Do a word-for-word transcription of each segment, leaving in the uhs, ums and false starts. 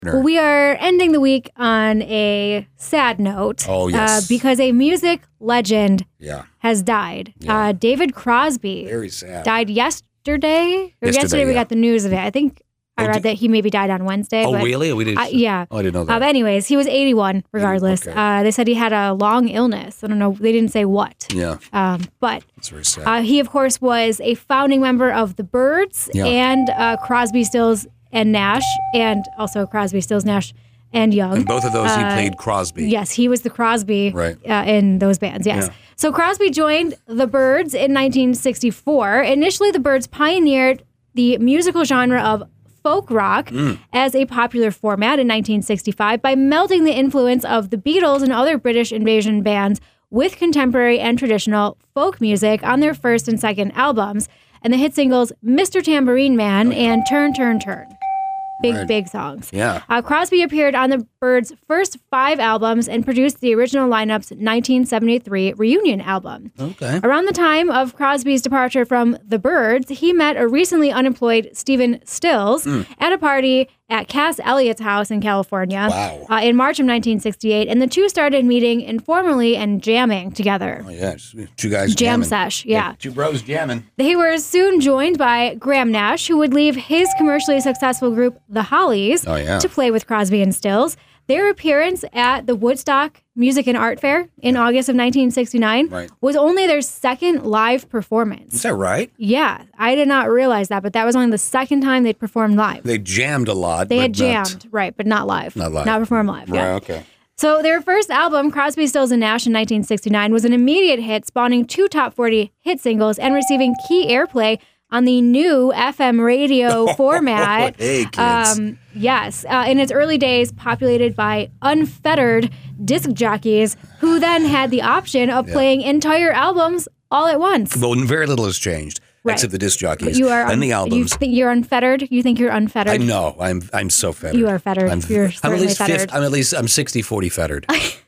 Well, we are ending the week on a sad note. Oh, yes. Uh, because a music legend yeah. has died. Yeah. Uh, David Crosby. Very sad. Died yesterday. Or Yesterday, yesterday we yeah. got the news of it. I think I Oh, read did- that he maybe died on Wednesday. Oh, but, really? We did. uh, yeah. Oh, I didn't know that. Uh, but anyways, he was eighty-one regardless. okay. Uh, they said he had a long illness. I don't know. They didn't say what. yeah. Um, but It's very sad. uh, he, of course, was a founding member of the Byrds Yeah. and uh, Crosby, Stills, and Nash, and also Crosby, Stills, Nash, and Young. and both of those, he uh, played Crosby. Yes, he was the Crosby Right. uh, in those bands, yes. Yeah. So Crosby joined the Byrds in nineteen sixty-four. Initially, the Byrds pioneered the musical genre of folk rock Mm. as a popular format in nineteen sixty-five by melding the influence of the Beatles and other British invasion bands with contemporary and traditional folk music on their first and second albums, and the hit singles Mister Tambourine Man and Turn, Turn, Turn. Big, Right. big songs. Yeah. Uh, Crosby appeared on the Byrds' first five albums and produced the original lineup's nineteen seventy-three reunion album. Okay. Around the time of Crosby's departure from the Byrds, he met a recently unemployed Stephen Stills Mm. at a party at Cass Elliott's house in California Wow. uh, in March of nineteen sixty-eight, and the two started meeting informally and jamming together. Oh, yeah. It's Two guys Jam jamming. sesh, yeah. Two bros jamming. They were soon joined by Graham Nash, who would leave his commercially successful group, The Hollies, Oh, yeah. to play with Crosby and Stills. Their appearance at the Woodstock Music and Art Fair in August of nineteen sixty-nine Right. was only their second live performance. Is that right? Yeah, I did not realize that, but that was only the second time they'd performed live. They jammed a lot. They but had not- jammed, right, but not live. Not live. Not performed live, Right, yeah. okay. So their first album, Crosby, Stills, and Nash in nineteen sixty-nine, was an immediate hit, spawning two top forty hit singles and receiving key airplay on the new F M radio format. Hey, kids. Um, yes, uh, in its early days, populated by unfettered disc jockeys who then had the option of Yeah. playing entire albums all at once. Well, very little has changed, Right. except the disc jockeys You are and the You albums. think you're unfettered? You think you're unfettered? I know. I'm I'm so fettered. You are fettered. I'm, You're I'm at certainly least fettered. fifty, I'm at least I'm sixty forty fettered.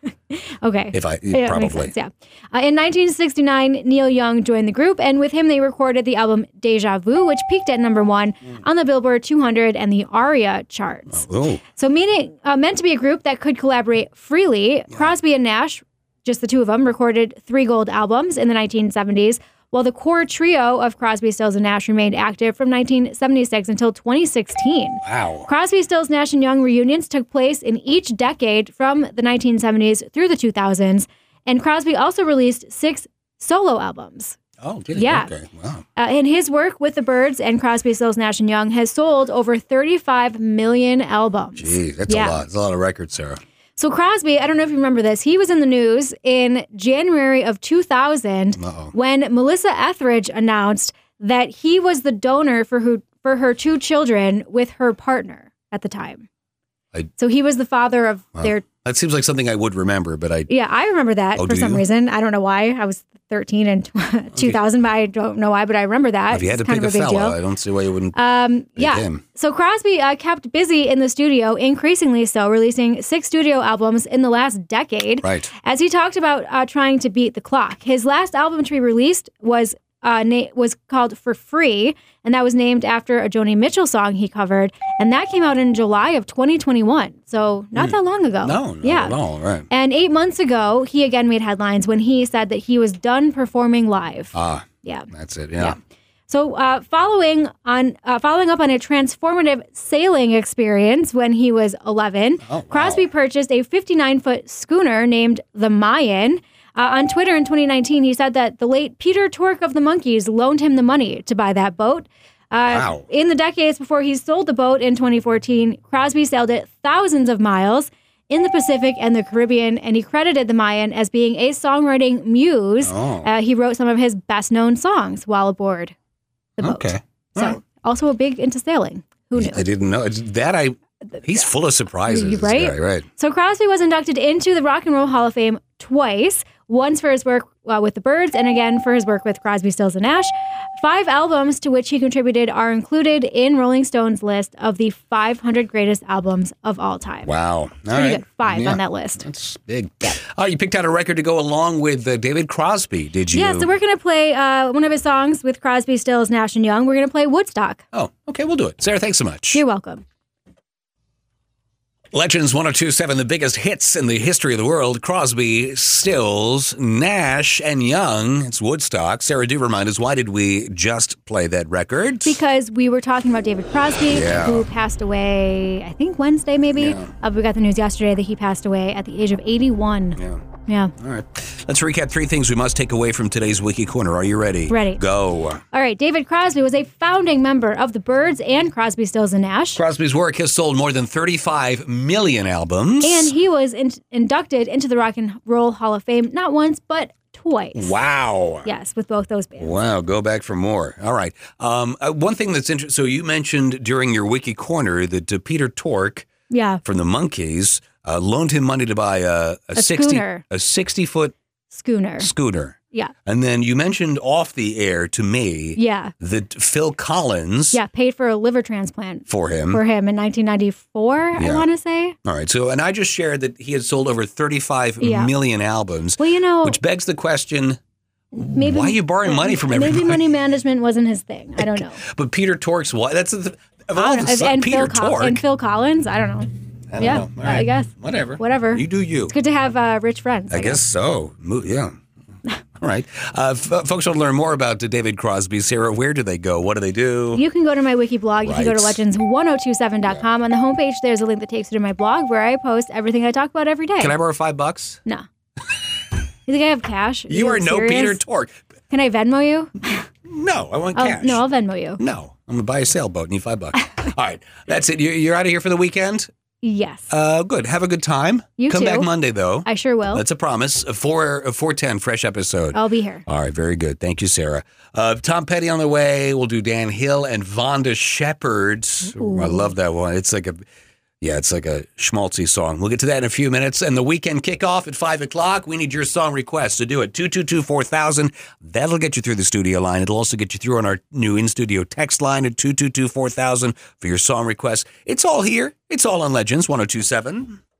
Okay. If I- Yeah, probably. makes sense, yeah. Uh, in nineteen sixty-nine, Neil Young joined the group, and with him they recorded the album Deja Vu, which peaked at number one on the Billboard two hundred and the ARIA charts. Oh, So meaning, uh, meant to be a group that could collaborate freely, Crosby and Nash, just the two of them, recorded three gold albums in the nineteen seventies, while the core trio of Crosby, Stills, and Nash remained active from nineteen seventy-six until twenty sixteen. wow. Crosby, Stills, Nash, and Young reunions took place in each decade from the nineteen seventies through the two thousands, and Crosby also released six solo albums. Oh, did he? Yeah. Okay. Wow. Uh, and his work with the Byrds and Crosby, Stills, Nash, and Young has sold over thirty-five million albums. Gee, that's Yeah. a lot. That's a lot of records, Sarah. So Crosby, I don't know if you remember this, he was in the news in January of two thousand Uh-oh. when Melissa Etheridge announced that he was the donor for her, for her two children with her partner at the time. I- so he was the father of Wow. their, That seems like something I would remember, but I yeah, I remember that Oh, for do some you? reason. I don't know why. I was thirteen in two thousand, but I don't know why, but I remember that. if you had to It's kind pick a of a big fella, deal. I don't see why you wouldn't. Um, yeah. him. So Crosby uh, kept busy in the studio, increasingly so, releasing six studio albums in the last decade. Right. As he talked about uh, trying to beat the clock. His last album to be released was uh, na- was called For Free, and that was named after a Joni Mitchell song he covered, and that came out in July of twenty twenty-one. So not that long ago. no, not yeah. at all. Right. And eight months ago, he again made headlines when he said that he was done performing live. Ah, yeah. that's it. Yeah. Yeah. So, uh, following on, uh, following up on a transformative sailing experience when he was eleven, Oh, wow. Crosby purchased a fifty-nine foot schooner named the Mayan. Uh, on Twitter in twenty nineteen, he said that the late Peter Tork of the Monkees loaned him the money to buy that boat. Uh, Wow. In the decades before he sold the boat in twenty fourteen, Crosby sailed it thousands of miles in the Pacific and the Caribbean, and he credited the Mayan as being a songwriting muse. Oh. Uh, he wrote some of his best-known songs while aboard the boat. Okay. So, All right. also a big into sailing. Who knew? I didn't know that. I he's full of surprises. this Right? guy, right. So Crosby was inducted into the Rock and Roll Hall of Fame twice, once for his work uh, with the Byrds and again for his work with Crosby, Stills, and Nash. Five albums to which he contributed are included in Rolling Stone's list of the five hundred greatest albums of all time. Wow. All Pretty right. good. Five Yeah. on that list. That's big. Oh, you picked out a record to go along with uh, David Crosby, did you? Yeah, so we're going to play uh, one of his songs with Crosby, Stills, Nash, and Young. We're going to play Woodstock. Oh, okay, we'll do it. Sarah, thanks so much. You're welcome. Legends one oh two point seven, the biggest hits in the history of the world. Crosby, Stills, Nash, and Young. It's Woodstock. Sarah, do remind us, why did we just play that record? Because we were talking about David Crosby, Yeah. who passed away, I think Wednesday maybe. Yeah. Uh, we got the news yesterday that he passed away at the age of eighty-one. Yeah. Yeah. All right. Let's recap three things we must take away from today's Wiki Corner. Are you ready? Ready. Go. All right. David Crosby was a founding member of the Byrds and Crosby, Stills, and Nash. Crosby's work has sold more than thirty-five million albums. And he was in- inducted into the Rock and Roll Hall of Fame not once, but twice. Wow. Yes, with both those bands. Wow, go back for more. All right. Um, uh, one thing that's interesting, so you mentioned during your Wiki Corner that uh, Peter Tork Yeah. from the Monkees uh, loaned him money to buy a, a, A sixty schooner. a sixty foot Schooner. scooter. Yeah. And then you mentioned off the air to me Yeah. that Phil Collins Yeah. Paid for a liver transplant for him. for him in nineteen ninety-four, Yeah. I want to say. All right. So, and I just shared that he had sold over thirty-five Yeah. million albums, Well, you know, which begs the question, maybe why are you borrowing money from everybody? Maybe money management wasn't his thing. I don't know. But Peter Tork's why? That's the, of I all don't the know. stuff, And Peter Phil, Col- Tork. and Phil Collins, I don't know. I don't yeah, know. All I right. guess. Whatever. Whatever. You do you. It's good to have uh, rich friends. I guess so. Mo- Yeah. All right. Uh, f- folks want to learn more about uh, David Crosby. Sarah, where do they go? What do they do? You can go to my wiki blog. You can go to Right. legends one oh two seven dot com. On the homepage, there's a link that takes you to my blog where I post everything I talk about every day. Can I borrow five bucks? No. You think I have cash? You are no serious? Peter Tork. Can I Venmo you? No, I want I'll, cash. no, I'll Venmo you. No, I'm going to buy a sailboat. Need five bucks. All right. That's it. You- You're out of here for the weekend? Yes. Uh, good. Have a good time. You Come too. back Monday, though. I sure will. That's a promise. A four, a four ten, fresh episode. I'll be here. All right, very good. Thank you, Sarah. Uh, Tom Petty on the way. We'll do Dan Hill and Vonda Shepard. I love that one. It's like a, yeah, it's like a schmaltzy song. We'll get to that in a few minutes. And the weekend kickoff at five o'clock. We need your song requests to do it. two two two, four thousand. That'll get you through the studio line. It'll also get you through on our new in-studio text line at two two two, four thousand for your song requests. It's all here. It's all on Legends one oh two point seven.